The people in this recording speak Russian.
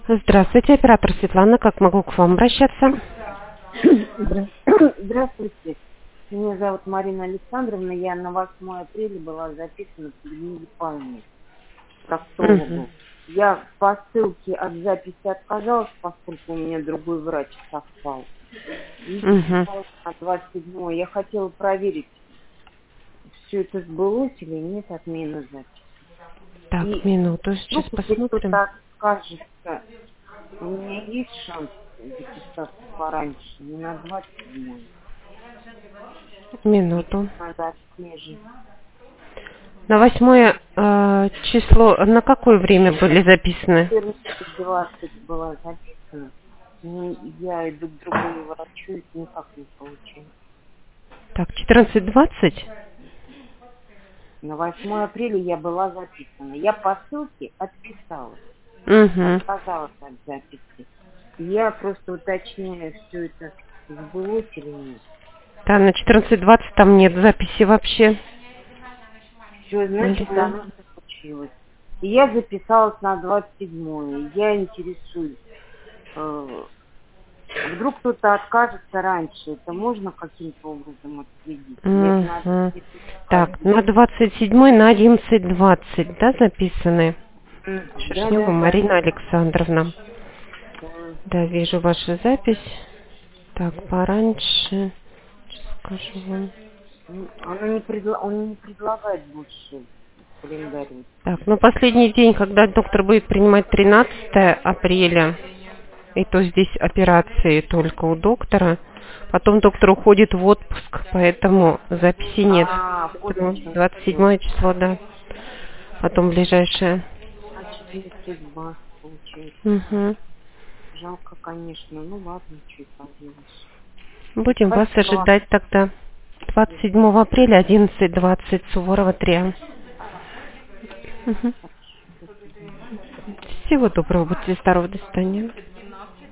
Здравствуйте, оператор Светлана. Как могу к вам обращаться? Здравствуйте. Меня зовут Марина Александровна. Я на 8 апреля была записана в Людмиле Павловне к Угу. проктологу. Я по ссылке от записи отказалась, поскольку у меня другой врач совпал. И Угу. записалась на 27. Я хотела проверить, все это сбылось или нет, отмена записи. Так, И минуту, ну, сейчас если посмотрим. кто-то откажется, у меня есть шанс записаться пораньше, не на 27, или Минуту. надо отслеживать. На 8 число, на какое время были записаны? 14:20 была записана. Я иду к другому врачу, и никак не получилось. Так, 14:20? На 8 апреля я была записана. Я по ссылке отписалась, Угу. отказалась от записи. Я просто уточняю, все это сбылось или нет. Да, на 14:20 там нет записи вообще. Все, значит, Или- оно случилось. И я записалась на 27-е. Я интересуюсь. Вдруг кто-то откажется раньше, это можно каким-то образом отследить? Или это надо Угу. Так, приходить? на 27 на 11:20, да, записаны? Да, Шершнева да, да. Марина Александровна. Да. Да, вижу вашу запись. Так, пораньше. Сейчас скажу вам. Он не предлагает больше календарь. Так, ну последний день, когда доктор будет принимать 13 апреля, и то здесь операции только у доктора. Потом доктор уходит в отпуск, поэтому записи нет. Вот в Поэтому чем дело. 27 число, да. Потом ближайшее. Значит, не судьба получается. Угу. Жалко, конечно. Ну ладно, что поделаешь. Будем вас Спасибо вам. ожидать тогда. 27 апреля 11:20, Суворова 3. Мгм. Хорошо, до свидания. Всего доброго, будьте здоровы, до свидания.